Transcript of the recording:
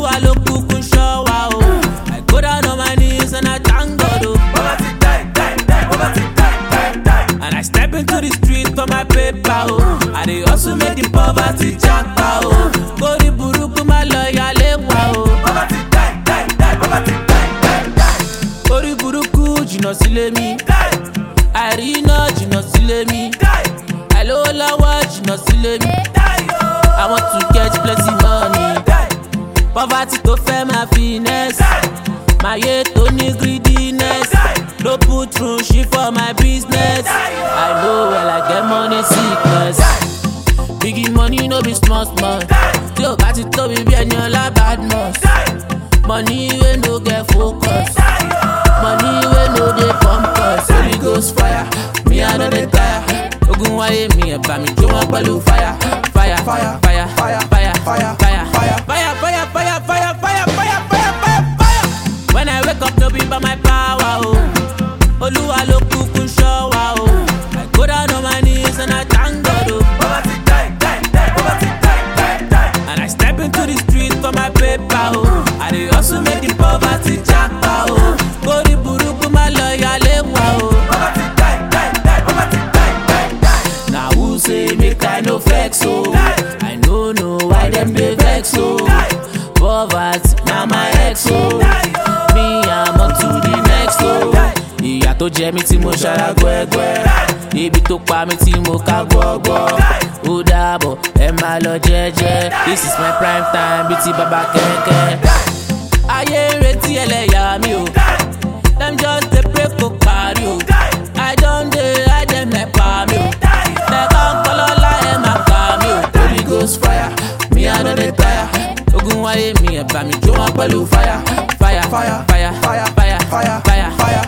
Olúwa ló kúkú ṣọ́ wa o. I go down on my knees and I thank God o. And I step into the street for my paper o. I dey hustle make the poverty japa o. Kórí burúkú má lọ yálé wa o. Kórí burúkú jìnnà sílé mi. Àìríná jìnnà sílé mi. Àìlówó lọ́wọ́ jìnnà sílé mi. I want to get plenty money. Poverty tó fẹ́ máa finesse. Máyé tó ní greediness. No put through shit for my business. I know well I get money sickness. Biggie money no be small small. Tí o bá ti tóbi bí ẹni ọlá badmus. Money wey no get focus. Money wey no dey pump us. Holy Ghost fire, me I no dey tire. Ogun wáyé mi ẹ̀ bá mi jó wọn pẹ̀lú fire. Fire, fire, fire, fire, fire, fire, fire, fire, fire, fire, fire, fire, fire, fire, fire, fire. When I wake up no be by my power o. Olúwa ló kúkú ṣọ́ wa o. I go down on my knees and I thank God o. And I step into the street for my paper o. I dey hustle make the poverty japa o. Kórí burúkú má lọ yálé wa o. Na who say make I no flex o? I no know why dem dey vex o. Poverty na my ex o. Me I'm on to the next o. Ìyà tó jẹ mí tí mo ṣara gbẹ́gbẹ́. Ibi tó pa mí tí mo ká gbọ́gbọ́. Ó dàbọ̀ ẹ máa lọ jẹ́jẹ́. This is my prime time bíi ti bàbá kẹ̀kẹ́. Ayé ń retí ẹlẹ́yà mi o. Dem just dey pray kó parí o. I don dey hide dem nepa mi o. Lẹ́kọ̀ ń kọ́ lọ́la ẹ máa pa mi o. Holy Ghost fire, me I no dey tire. Ogun wáyé mi ẹ̀ bá mi jó wọn pẹ̀lú fire. Fire, fire, fire, fire, fire, fire, fire, fire.